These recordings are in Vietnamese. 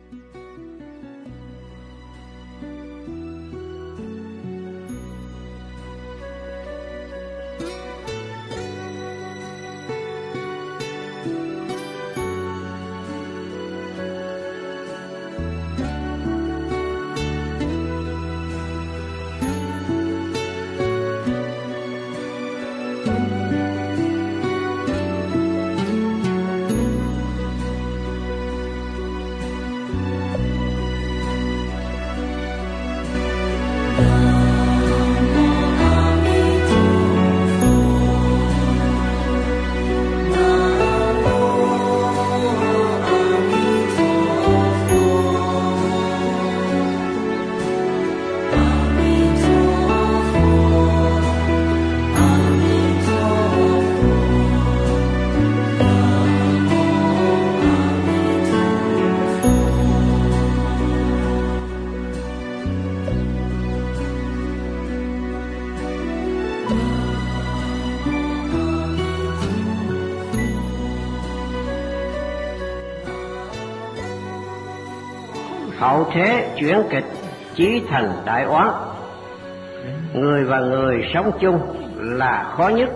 Hậu thế chuyển kịch chí thành đại oán. Người và người sống chung là khó nhất.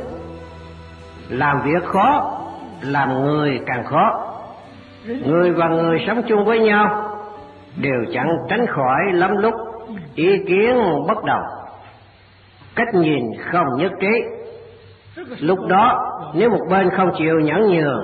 Làm việc khó, làm người càng khó. Người và người sống chung với nhau đều chẳng tránh khỏi lắm lúc ý kiến bất đồng, cách nhìn không nhất trí. Lúc đó nếu một bên không chịu nhẫn nhường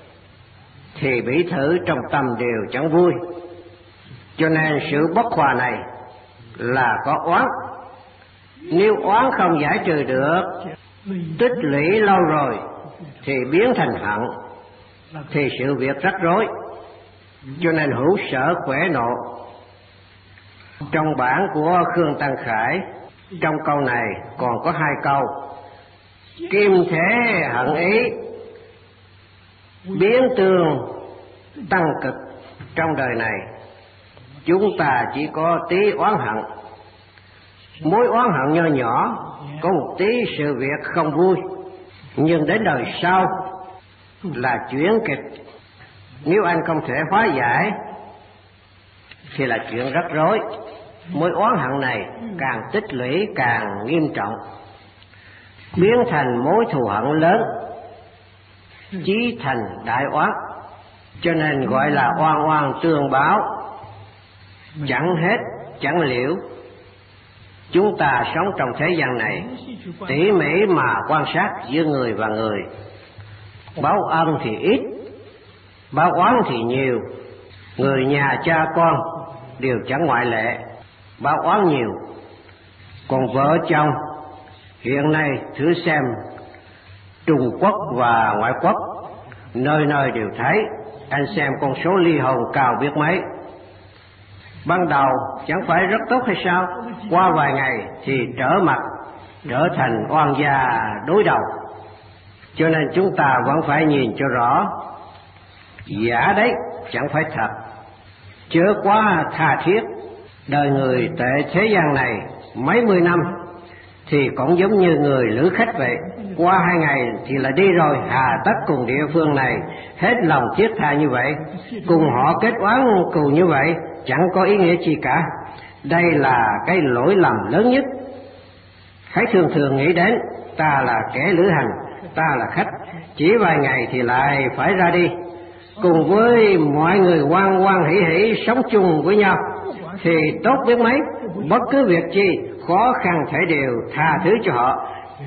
thì bị thử trong tâm đều chẳng vui. Cho nên sự bất hòa này là có oán. Nếu oán không giải trừ được, tích lũy lâu rồi thì biến thành hận, thì sự việc rắc rối. Cho nên hữu sở khỏe nộ. Trong bản của Khương Tăng Khải, trong câu này còn có 2 câu: kim thế hận ý, biến tương tăng cực. Trong đời này chúng ta chỉ có tí oán hận, mối oán hận nho nhỏ, có một tí sự việc không vui, nhưng đến đời sau là chuyển kịch. Nếu anh không thể hóa giải thì là chuyện rắc rối. Mối oán hận này càng tích lũy càng nghiêm trọng, biến thành mối thù hận lớn, chí thành đại oán. Cho nên gọi là oan oan tương báo, chẳng hết chẳng liễu. Chúng ta sống trong thế gian này, tỉ mỉ mà quan sát giữa người và người. Báo ân thì ít, báo oán thì nhiều. Người nhà cha con đều chẳng ngoại lệ, báo oán nhiều. Còn vợ chồng, hiện nay thử xem Trung Quốc và ngoại quốc, nơi nơi đều thấy. Anh xem con số ly hôn cao biết mấy. Ban đầu chẳng phải rất tốt hay sao? Qua vài ngày thì trở mặt, trở thành oan gia đối đầu. Cho nên chúng ta vẫn phải nhìn cho rõ. Giả đấy chẳng phải thật, chớ quá tha thiết. Đời người tệ thế gian này mấy mươi năm thì cũng giống như người lữ khách vậy. Qua 2 ngày thì là đi rồi, hà tất cùng địa phương này hết lòng thiết tha như vậy, cùng họ kết oán cừu như vậy, chẳng có ý nghĩa gì cả. Đây là cái lỗi lầm lớn nhất. Hãy thường thường nghĩ đến, ta là kẻ lữ hành, ta là khách, chỉ vài ngày thì lại phải ra đi, cùng với mọi người hoan hoan hỷ hỷ sống chung với nhau thì tốt biết mấy. Bất cứ việc chi khó khăn thể đều tha thứ cho họ.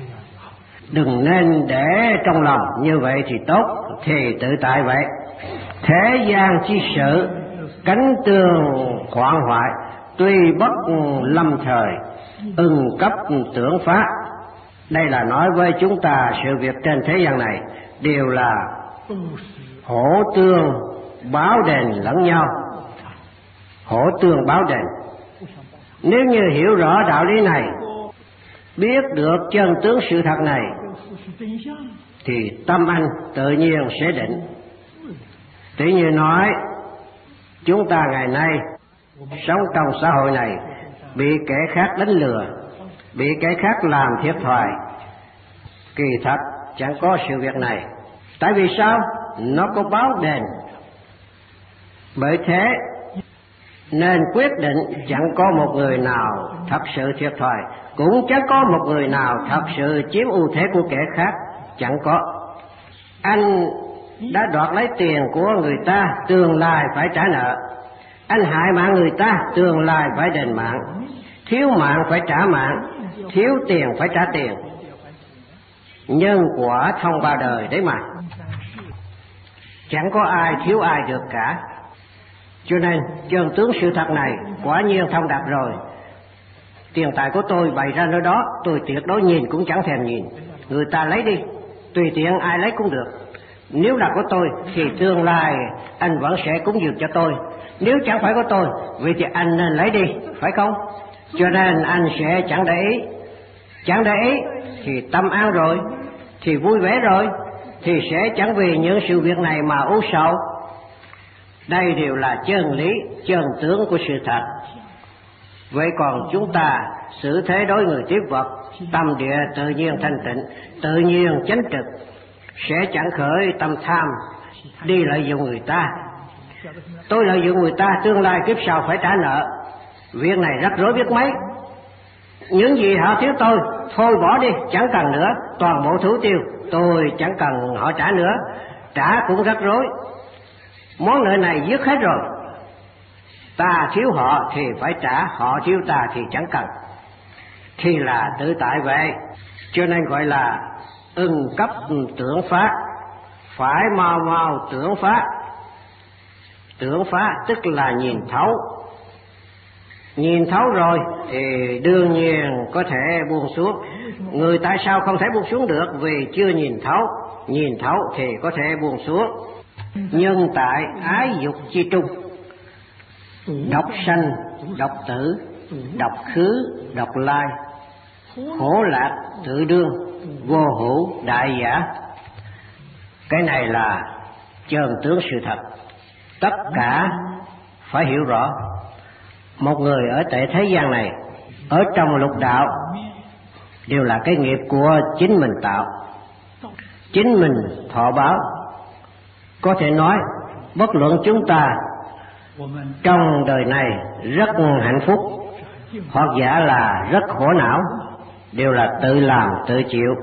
Đừng nên để trong lòng, như vậy thì tốt, thì tự tại vậy. Thế gian chi sự, cánh tương hoạn hoại, tuy bất lâm thời, ưng cấp tưởng phá. Đây là nói với chúng ta sự việc trên thế gian này đều là hổ tương báo đền lẫn nhau. Hổ tương báo đền. Nếu như hiểu rõ đạo lý này, biết được chân tướng sự thật này, thì tâm anh tự nhiên sẽ định. Tỷ như nói, chúng ta ngày nay sống trong xã hội này bị kẻ khác đánh lừa, bị kẻ khác làm thiệt thòi. Kỳ thật chẳng có sự việc này. Tại vì sao? Nó có báo đền. Bởi thế Nên quyết định chẳng có một người nào thật sự thiệt thòi, cũng chẳng có một người nào thật sự chiếm ưu thế của kẻ khác, chẳng có. Anh đã đoạt lấy tiền của người ta, tương lai phải trả nợ. Anh hại mạng người ta, tương lai phải đền mạng. Thiếu mạng phải trả mạng, thiếu tiền phải trả tiền. Nhân quả thông ba đời đấy mà, chẳng có ai thiếu ai được cả. Cho nên chân tướng sự thật này quả nhiên thông đạt rồi. Tiền tài của tôi bày ra nơi đó, tôi tuyệt đối nhìn cũng chẳng thèm nhìn. Người ta lấy đi, tùy tiện ai lấy cũng được. Nếu là của tôi thì tương lai anh vẫn sẽ cúng dường cho tôi. Nếu chẳng phải của tôi, vậy thì anh nên lấy đi, phải không? Cho nên anh sẽ chẳng để ý. Chẳng để ý thì tâm an rồi, thì vui vẻ rồi, thì sẽ chẳng vì những sự việc này mà u sầu. Đây đều là chân lý, chân tướng của sự thật. Vậy còn chúng ta xử thế đối người tiếp vật, tâm địa tự nhiên thanh tịnh, tự nhiên chánh trực, sẽ chẳng khởi tâm tham đi lợi dụng người ta. Tôi lợi dụng người ta, tương lai kiếp sau phải trả nợ. Việc này rắc rối biết mấy. Những gì họ thiếu tôi, thôi bỏ đi, chẳng cần nữa, toàn bộ thủ tiêu, tôi chẳng cần họ trả nữa. Trả cũng rắc rối, món nợ này dứt hết rồi. Ta thiếu họ thì phải trả, họ thiếu ta thì chẳng cần, thì là tự tại vậy. Cho nên gọi là ưng cấp tưởng phá, phải mau mau tưởng phá. Tưởng phá tức là nhìn thấu. Nhìn thấu rồi thì đương nhiên có thể buông xuống. Người tại sao không thể buông xuống được? Vì chưa nhìn thấu. Nhìn thấu thì có thể buông xuống. Nhưng tại ái dục chi trung, độc sanh, độc tử, độc khứ, độc lai, khổ lạc, tự đương, vô hữu, đại giả. Cái này là chân tướng sự thật. Tất cả phải hiểu rõ. Một người ở tại thế gian này, ở trong lục đạo, đều là cái nghiệp của chính mình tạo, chính mình thọ báo. Có thể nói bất luận chúng ta trong đời này rất hạnh phúc hoặc giả là rất khổ não, đều là tự làm tự chịu.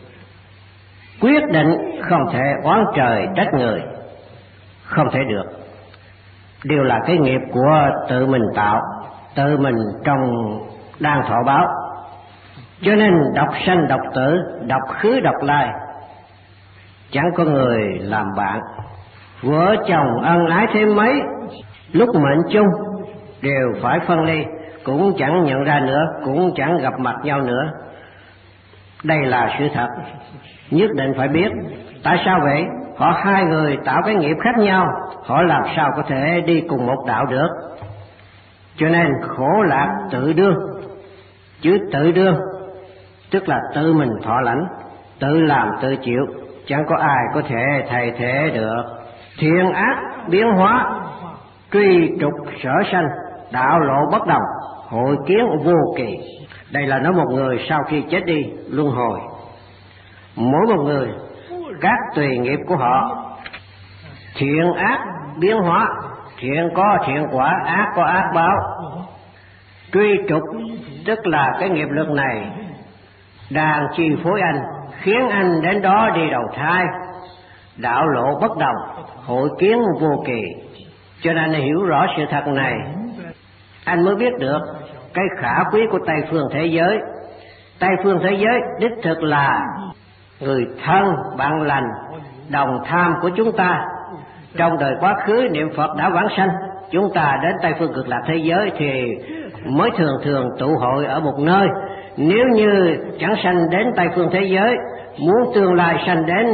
Quyết định không thể oán trời trách người, không thể được. Đều là cái nghiệp của tự mình tạo, tự mình trong đang thọ báo. Cho nên độc sanh độc tử, độc khứ độc lai, chẳng có người làm bạn. Vợ chồng ân ái thêm mấy, lúc mệnh chung đều phải phân ly, cũng chẳng nhận ra nữa, cũng chẳng gặp mặt nhau nữa. Đây là sự thật, nhất định phải biết. Tại sao vậy? Họ hai người tạo cái nghiệp khác nhau, họ làm sao có thể đi cùng một đạo được? Cho nên khổ lạc tự đương. Chứ tự đương tức là tự mình thọ lãnh, tự làm tự chịu, chẳng có ai có thể thay thế được. Thiện ác biến hóa, truy trục sở sanh, đạo lộ bất đồng, hội kiến vô kỳ. Đây là nói một người sau khi chết đi luân hồi. Mỗi một người các tùy nghiệp của họ, thiện ác biến hóa, thiện có thiện quả, ác có ác báo. Truy trục tức là cái nghiệp lực này đang chi phối anh, khiến anh đến đó đi đầu thai. Đạo lộ bất đồng, hội kiến vô kỳ. Cho nên hiểu rõ sự thật này, anh mới biết được cái khả quý của Tây phương thế giới. Tây phương thế giới đích thực là người thân, bạn lành, đồng tham của chúng ta. Trong đời quá khứ niệm Phật đã vãng sanh, chúng ta đến Tây phương cực lạc thế giới thì mới thường thường tụ hội ở một nơi. Nếu như chẳng sanh đến Tây phương thế giới, muốn tương lai sanh đến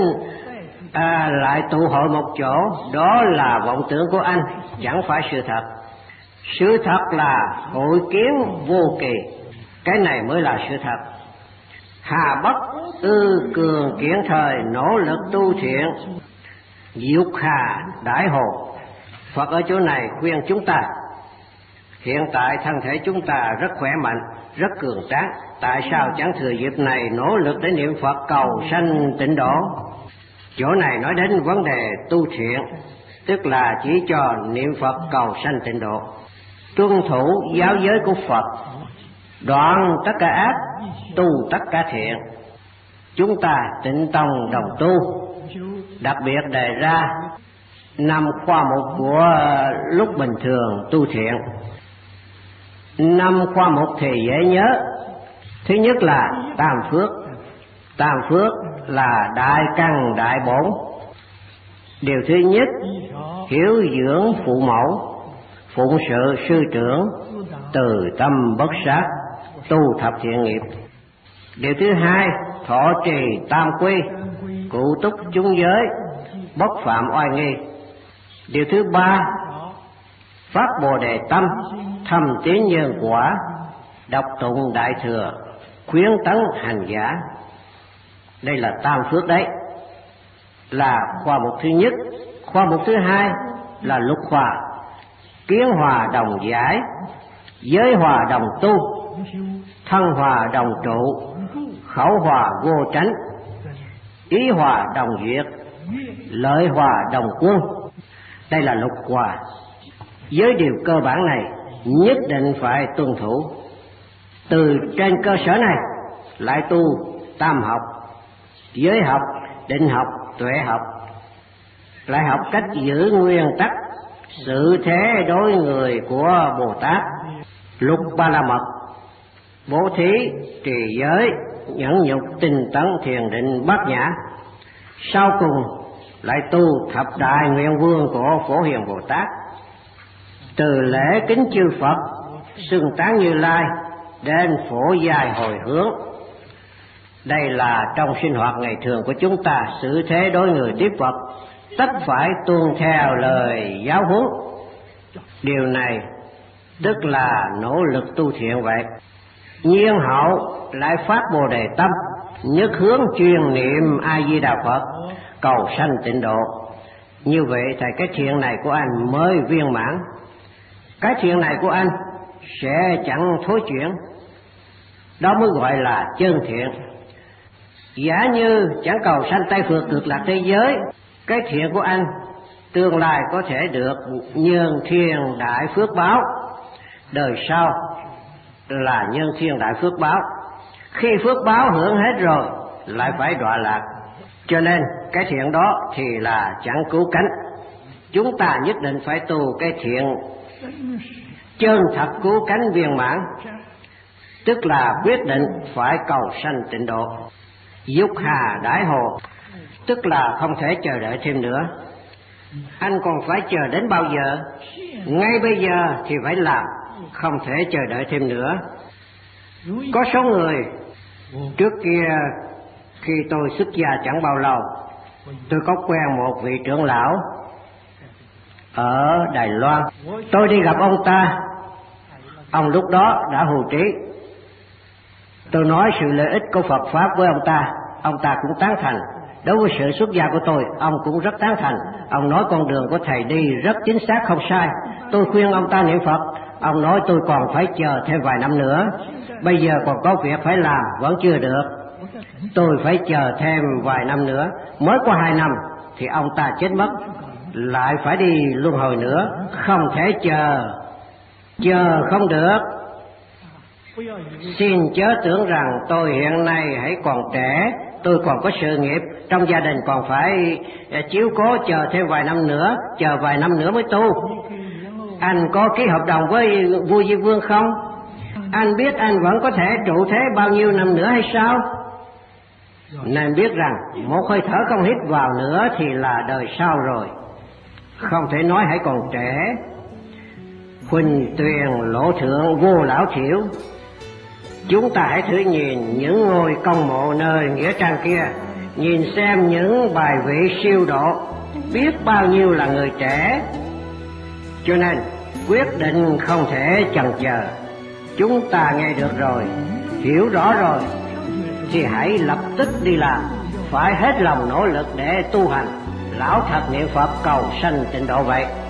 lại tụ hội một chỗ, đó là vọng tưởng của anh, chẳng phải sự thật. Sự thật là hội kiến vô kỳ, cái này mới là sự thật. Hà bất ư cường kiển thời, nỗ lực tu thiện, dục hà đại hồ. Phật ở chỗ này khuyên chúng ta, hiện tại thân thể chúng ta rất khỏe mạnh, rất cường tráng, tại sao chẳng thừa dịp này nỗ lực để niệm Phật cầu sanh tịnh độ? Chỗ này nói đến vấn đề tu thiện, tức là chỉ cho niệm Phật cầu sanh tịnh độ. tuân thủ giáo giới của Phật, đoạn tất cả ác, tu tất cả thiện. Chúng ta Tịnh Tông đồng tu, đặc biệt đề ra 5 khoa mục của lúc bình thường tu thiện. 5 khoa mục thì dễ nhớ. Thứ nhất là tam phước. Tam phước là đại căn đại bổn. Điều thứ nhất, hiếu dưỡng phụ mẫu, phụng sự sư trưởng, từ tâm bất sát, tu thập thiện nghiệp. Điều thứ hai, thọ trì tam quy, cụ túc chúng giới, bất phạm oai nghi. Điều thứ ba, phát Bồ Đề tâm, thầm tín nhân quả, đọc tụng đại thừa, khuyến tấn hành giả. Đây là tam phước đấy, là khoa mục thứ nhất. Khoa mục thứ hai là lục hòa, kiến hòa đồng giải, giới hòa đồng tu, thân hòa đồng trụ, khẩu hòa vô tránh, ý hòa đồng duyệt, lợi hòa đồng quân. Đây là lục hòa. Với điều cơ bản này nhất định phải tuân thủ. Từ trên cơ sở này lại tu tam học, giới học, định học, tuệ học, lại học cách giữ nguyên tắc sự thế đối người của Bồ Tát, lục ba la mật, bố thí, trì giới, nhẫn nhục, tinh tấn, thiền định, bát nhã. Sau cùng lại tu thập đại nguyện vương của Phổ Hiền Bồ Tát, từ lễ kính chư Phật, xưng tán Như Lai đến phổ dài hồi hướng. Đây là trong sinh hoạt ngày thường của chúng ta, xử thế đối người tiếp Phật tất phải tuân theo lời giáo huấn. Điều này tức là nỗ lực tu thiện vậy. Nhiên hậu lại phát Bồ Đề tâm, nhất hướng chuyên niệm A Di Đà Phật, cầu sanh tịnh độ. Như vậy thì cái thiện này của anh mới viên mãn. Cái thiện này của anh sẽ chẳng thối chuyển. Đó mới gọi là chân thiện. Giả như chẳng cầu sanh Tây Phược Cực Lạc thế giới, cái thiện của anh tương lai có thể được nhân thiên đại phước báo, đời sau là nhân thiên đại phước báo. Khi phước báo hưởng hết rồi lại phải đọa lạc. Cho nên cái thiện đó thì là chẳng cứu cánh. Chúng ta nhất định phải tu cái thiện chân thật cứu cánh viên mãn, tức là quyết định phải cầu sanh tịnh độ. Dục hà đãi hồ, tức là không thể chờ đợi thêm nữa. Anh còn phải chờ đến bao giờ? Ngay bây giờ thì phải làm, không thể chờ đợi thêm nữa. Có số người trước kia khi tôi xuất gia chẳng bao lâu, tôi có quen một vị trưởng lão ở Đài Loan. Tôi đi gặp ông ta, ông lúc đó đã hưu trí. Tôi nói sự lợi ích của Phật Pháp với ông ta cũng tán thành. Đối với sự xuất gia của tôi, ông cũng rất tán thành. Ông nói con đường của thầy đi rất chính xác không sai. Tôi khuyên ông ta niệm Phật, ông nói tôi còn phải chờ thêm vài năm nữa. Bây giờ còn có việc phải làm, vẫn chưa được. Tôi phải chờ thêm vài năm nữa. Mới có 2 năm thì ông ta chết mất, lại phải đi luân hồi nữa. Không thể chờ không được. Xin chớ tưởng rằng tôi hiện nay hãy còn trẻ, tôi còn có sự nghiệp, trong gia đình còn phải chiếu cố, chờ thêm vài năm nữa, chờ vài năm nữa mới tu. Anh có ký hợp đồng với vua Diêm Vương không? Anh biết anh vẫn có thể trụ thế bao nhiêu năm nữa hay sao? Nên biết rằng một hơi thở không hít vào nữa thì là đời sau rồi. Không thể nói hãy còn trẻ. Huỳnh tuyền lộ thượng vô lão thiểu. Chúng ta hãy thử nhìn những ngôi công mộ nơi nghĩa trang kia, nhìn xem những bài vị siêu độ, biết bao nhiêu là người trẻ. Cho nên quyết định không thể chần chờ. Chúng ta nghe được rồi, hiểu rõ rồi thì hãy lập tức đi làm, phải hết lòng nỗ lực để tu hành. Lão thật niệm Phật cầu sanh tịnh độ vậy.